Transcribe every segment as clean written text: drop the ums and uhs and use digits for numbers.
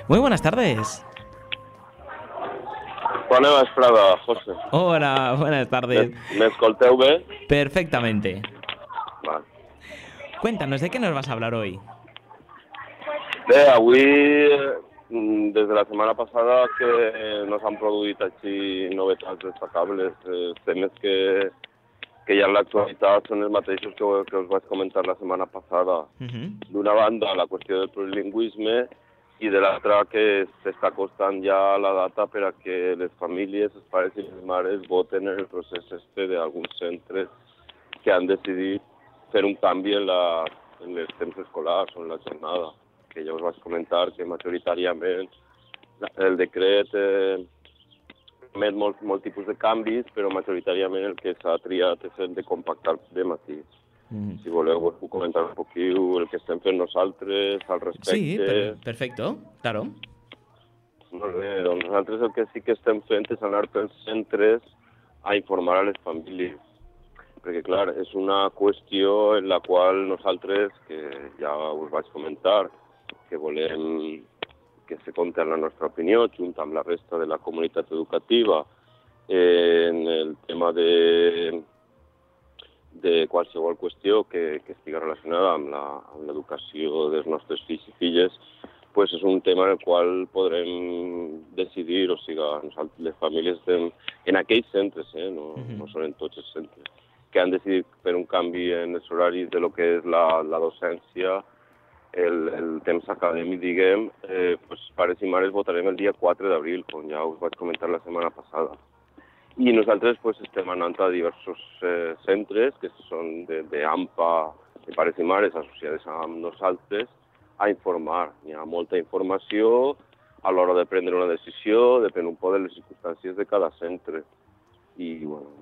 Muy buenas tardes. Bona vesprada, José. Hola, buenas tardes. M'escolteu bé? Perfectamente. Val. Cuéntanos, ¿de qué nos vas a hablar hoy? Bé, avui, des de la setmana passada, que no s'han produït així novetats destacables. Els temes que hi ha en l'actualitat són els mateixos que us vaig comentar la setmana passada. D'una banda, la qüestió del plurilingüisme, i de l'altra que s'està acostant ja la data per a que les famílies, els pares i les mares voten en el procés d'alguns centres que han decidit fer un canvi en els temps escolars o en la jornada, que ja us vaig comentar que majoritàriament el decret permet molt tipus de canvis, però majoritàriament el que s'ha triat és el de compactar de matí. Si voleu, us puc comentar un poquillo el que estem fent nosaltres al respecte. Sí, perfecto, claro. Molt bé, doncs nosaltres el que sí que estem fent és anar pels centres a informar a les famílies. Perquè, clar, és una qüestió en la qual nosaltres, que ja us vaig comentar, que volem que se compte en la nostra opinió, junt amb la resta de la comunitat educativa, en el tema de qualsevol qüestió que estigui relacionada amb l'educació dels nostres fills i filles, pues és un tema en el qual podrem decidir, o sigui, les famílies en aquells centres, no són en tots els centres, que han decidit fer un canvi en els horaris de lo que és la docència, el temps acadèmic, diguem, pues pares i mares votarem el dia 4 d'abril, com ja us vaig comentar la setmana passada. I nosaltres pues, estem anant a diversos centres que són d'AMPA, de pares i mares associades amb nosaltres, a informar. Hi ha molta informació a l'hora de prendre una decisió, depèn un poc de les circumstàncies de cada centre. I,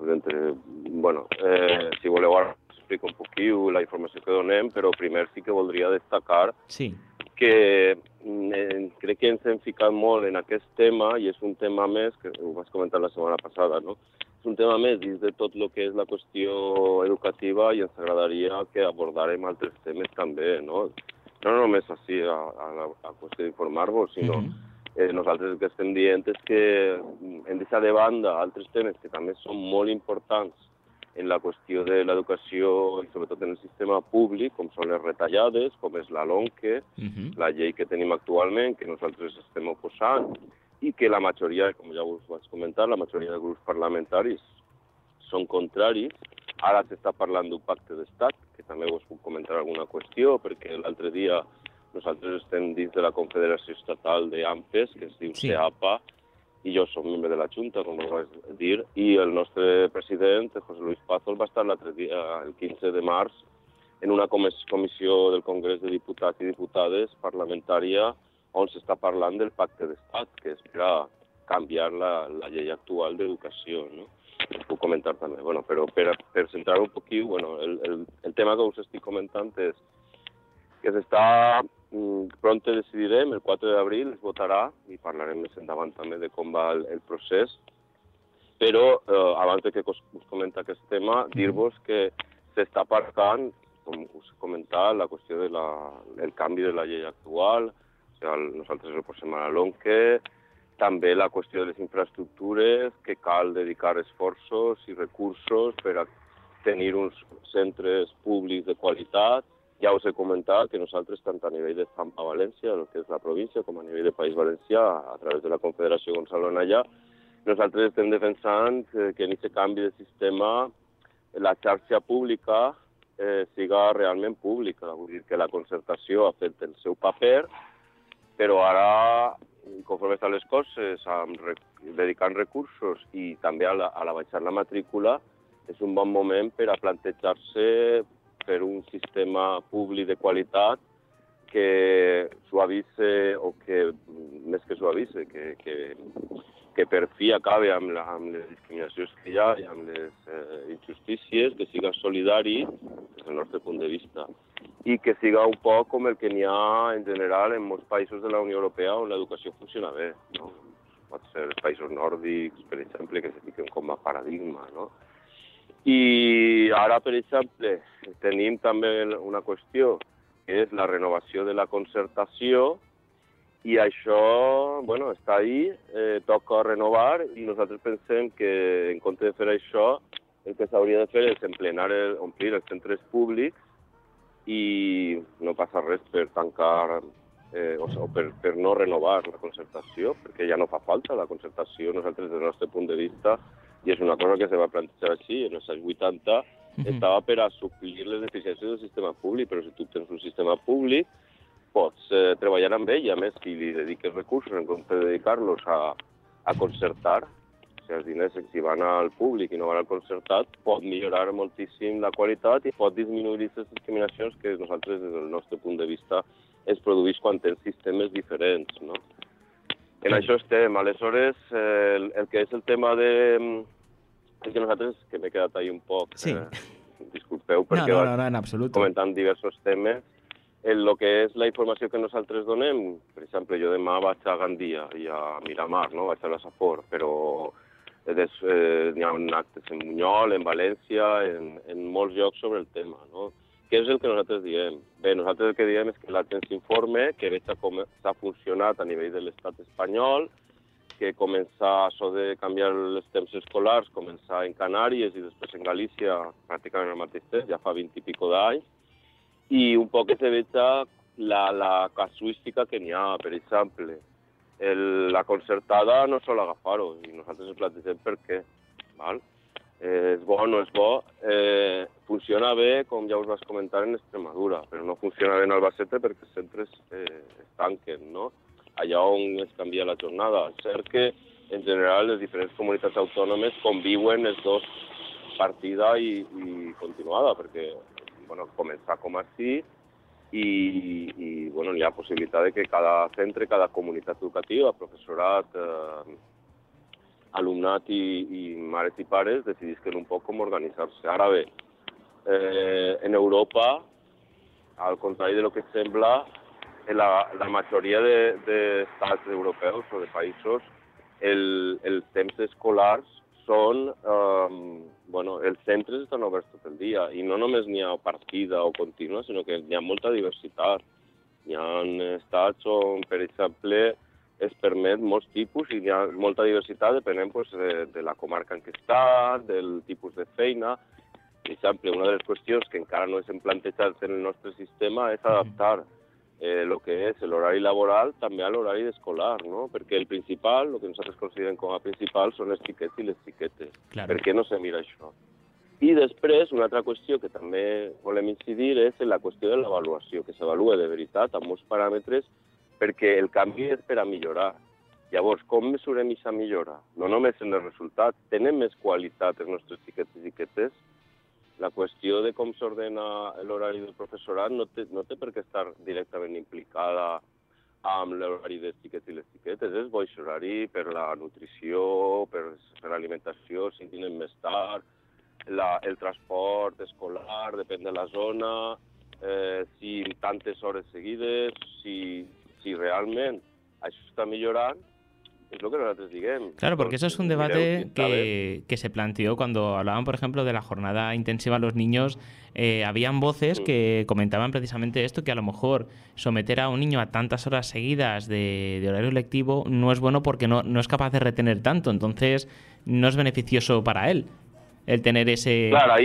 si voleu ara us explico un poquillo la informació que donem, però primer sí que voldria destacar que crec que ens hem ficat molt en aquest tema i és un tema més, que ho vaig comentar la setmana passada, no? És un tema més dins de tot el que és la qüestió educativa i ens agradaria que abordàrem altres temes també, no? No només així a qüestió d'informar-vos, sinó nosaltres el que estem dient és que hem deixat de banda altres temes que també són molt importants en la qüestió de l'educació i sobretot en el sistema públic, com són les retallades, com és la LOMQE, la llei que tenim actualment, que nosaltres estem oposant, i que la majoria, com ja us vaig comentar, la majoria de grups parlamentaris són contraris. Ara s'està parlant d'un pacte d'estat, que també us puc comentar alguna qüestió, perquè l'altre dia nosaltres estem dins de la Confederació Estatal d'AMPES, que es diu CEAPA, i jo soc membre de la Junta, com us vaig dir, i el nostre president, José Luis Pazos, va estar l'altre dia, el 15 de març, en una comissió del Congrés de Diputats i Diputades parlamentària on s'està parlant del pacte d'estat, que és per a canviar la llei actual d'educació, no? Us puc comentar també. Bueno, però per centrar un poquillo, bueno, el tema que us estic comentant és que pronte decidirem, el 4 d'abril es votarà, i parlarem més endavant també de com va el procés, però abans que us comenta aquest tema, dir-vos que s'està aparcant, com us he comentat, la qüestió del canvi de la llei actual, o sigui, nosaltres el posem a la LOMQE, també la qüestió de les infraestructures, que cal dedicar esforços i recursos per a tenir uns centres públics de qualitat. Ja us he comentat que nosaltres, tant a nivell de Zampa València, el que és la província, com a nivell de País Valencià, a través de la Confederació Gonzalo Anaya, nosaltres estem defensant que en aquest canvi de sistema la xarxa pública siga realment pública. Vull dir que la concertació ha fet el seu paper, però ara, conforme estan les coses, dedicant recursos i també a la baixar la matrícula, és un bon moment per a plantejar-se per un sistema públic de qualitat que suavitze, o que, més que suavitze, que per fi acabi amb les discriminacions que hi ha i amb les injustícies, que siga solidari, des del nostre punt de vista, i que siga un poc com el que n'hi ha en general en molts països de la Unió Europea on l'educació funciona bé, no? Pot ser els països nòrdics, per exemple, que se fiquen com a paradigma, no? I ara, per exemple, tenim també una qüestió, que és la renovació de la concertació, I això, bueno, està ahí, toca renovar, i nosaltres pensem que en compte de fer això, el que s'hauria de fer és omplir els centres públics i no passa res per tancar o per no renovar la concertació, perquè ja no fa falta la concertació. Nosaltres, des del nostre punt de vista, i és una cosa que se va plantejar així, en els anys 80, estava per a suplir les deficiències del sistema públic, però si tu tens un sistema públic, pots treballar amb ell, i a més, si li dediques recursos en compte de dedicar-los a concertar, si els diners si van al públic i no van al concertat, pot millorar moltíssim la qualitat i pot disminuir aquestes discriminacions que nosaltres, des del nostre punt de vista, es produeix quan tens sistemes diferents, no? En això estem. Aleshores, el que és el tema de... És que nosaltres, que m'he quedat ahí un poc, disculpeu, perquè vaig comentant diversos temes, el que és la informació que nosaltres donem, per exemple, jo demà vaig a Gandia i a Miramar, no? Vaig a la Safor, però hi ha actes en Bunyol, en València, en molts llocs sobre el tema, no? Què és el que nosaltres diem? Bé, nosaltres el que diem és que la gent s'informe, que veig com s'ha funcionat a nivell de l'estat espanyol, que començar això de canviar els temps escolars, començar en Canàries i després en Galícia, pràcticament al mateix temps, ja fa 20 i pico d'anys, i un poc que se veja la casuística que n'hi ha. Per exemple, la concertada no sol agafar-ho, i nosaltres ens plantegem per què. Val? És bo o no és bo? Funciona bé, com ja us vas comentar, en Extremadura, però no funciona bé en Albacete perquè els centres es tanquen, no? Allà on es canvia la jornada. És cert que, en general, les diferents comunitats autònomes conviuen els dos, partida i continuada, perquè començar com així i hi ha possibilitat de que cada centre, cada comunitat educativa, professorat, alumnat i mares i pares decidisquen un poc com organitzar-se. Ara bé, en Europa, al contrari de lo que sembla, la majoria d'estats europeus o de països, els temps escolars són... els centres estan oberts tot el dia, i no només n'hi ha partida o contínua, sinó que n'hi ha molta diversitat. Hi ha estats on, per exemple, es permet molts tipus i hi ha molta diversitat depenent de la comarca en què està, del tipus de feina. Per exemple, una de les qüestions que encara no s'han plantejat en el nostre sistema és adaptar el que és l'horari laboral també a l'horari escolar, no? Perquè el principal, el que nosaltres considerem com a principal, són els xiquets i les xiquetes. Claro. Per què no se mira això? I després, una altra qüestió que també volem incidir és en la qüestió de l'avaluació, que s'avalua de veritat amb molts paràmetres, perquè el canvi és per a millorar. Llavors, com mesurem aquesta millora? No només en els resultats, tenen més qualitat els nostres xiquets i xiquetes. La qüestió de com s'ordena l'horari del professorat no té per què estar directament implicada amb l'horari dels xiquets i les xiquetes. És bo aquest horari per la nutrició, per l'alimentació, si tenen més tard, el transport escolar, depèn de la zona, si tantes hores seguides, si realment això està millorant, es lo que nosotros digamos. Claro, porque eso es un debate que se planteó cuando hablaban, por ejemplo, de la jornada intensiva a los niños. Habían voces que comentaban precisamente esto, que a lo mejor someter a un niño a tantas horas seguidas de horario lectivo no es bueno porque no es capaz de retener tanto, entonces no es beneficioso para él el tener ese... Claro,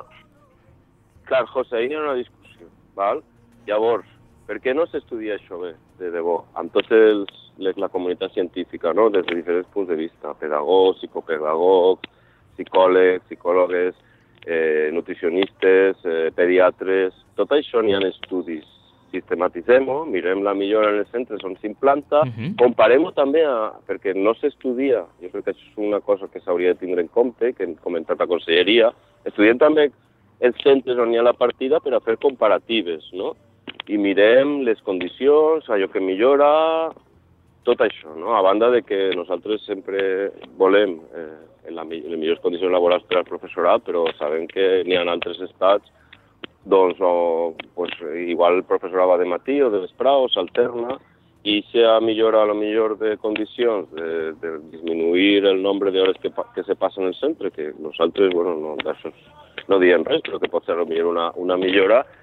José, ahí n'hi ha una discussió, val? Llavors, per què no s'estudia això bé, de debò, amb tota la comunitat científica, no? Des de diferents punts de vista, pedagogs, psicopedagogs, psicòlegs, psicòlogues, nutricionistes, pediatres, tot això n'hi ha estudis. Sistematitzem-ho, mirem la millora en els centres on s'implanta, comparem-ho també, perquè no s'estudia, jo crec que això és una cosa que s'hauria de tindre en compte, que hem comentat la conselleria, estudiem també els centres on hi ha la partida per a fer comparatives, no? I mirem les condicions, allò que millora, tot això, no? A banda de que nosaltres sempre volem les millors condicions laborals per al professorat, però sabem que n'hi ha altres estats, doncs, igual el professorat va de matí o de vesprà o s'alterna, i si millora a lo millor de condicions, de disminuir el nombre d'hores que se passen en el centre, que nosaltres, d'això no diem res, però que pot ser a lo millor una millora,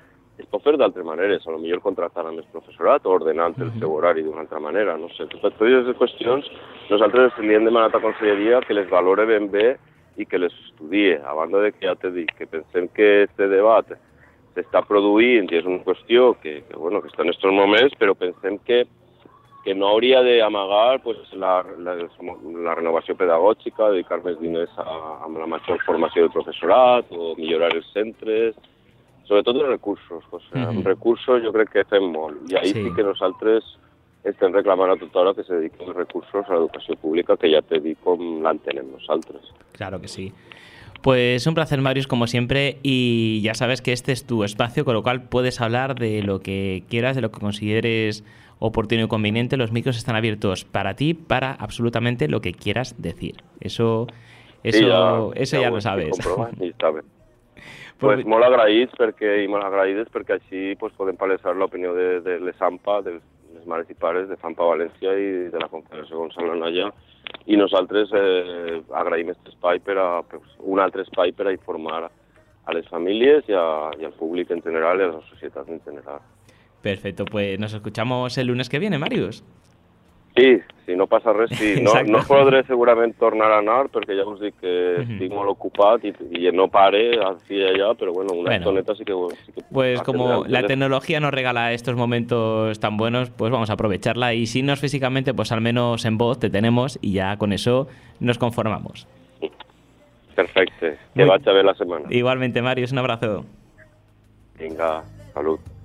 es pot fer d'altres maneres, a lo millor contractant amb el professorat o ordenant el seu horari d'una altra manera, no sé. Totes aquestes qüestions nosaltres li hem demanat a Conselleria que les valore ben bé i que les estudie, a banda de que ja t'he dit que pensem que este debat s'està produint i és una qüestió que està en aquests moments, però pensem que no hauria d'amagar pues, la renovació pedagògica, dedicar més diners a la major formació del professorat o millorar els centres, sobretot els recursos. Amb recursos jo crec que fem molt i ahí sí que nosaltres estem reclamant a tota hora que se dediquen els recursos a l'educació pública, que ja t'he dit com l'entenem nosaltres. Claro que sí. Pues un placer, Marius, como siempre, y ya sabes que este es tu espacio, con lo cual puedes hablar de lo que quieras, de lo que consideres oportuno y conveniente. Los micros están abiertos para ti, para absolutamente lo que quieras decir. Eso ja lo sabes. I està bé. Pues molt agraïts perquè així pues, podem palesar l'opinió de les AMPA, de les mares i pares de FAMPA València i de la Confederació Gonçalo Anaya, i nosaltres agraïm aquest espai un altre espai per a informar a les famílies i al públic en general y a la societat en general. Perfecto, pues nos escuchamos el lunes que viene, Marius. Sí, si no passa res, sí. No podré segurament tornar a anar perquè ja us dic que estic molt ocupat i no pare así y allá, pero bueno, una estoneta sí que... Pues como la tecnología nos regala estos momentos tan buenos, pues vamos a aprovecharla y si no es físicamente, pues al menos en voz te tenemos y ya con eso nos conformamos. Perfecte, que vagi bé la setmana. Igualmente, Marius, un abrazo. Vinga, salut.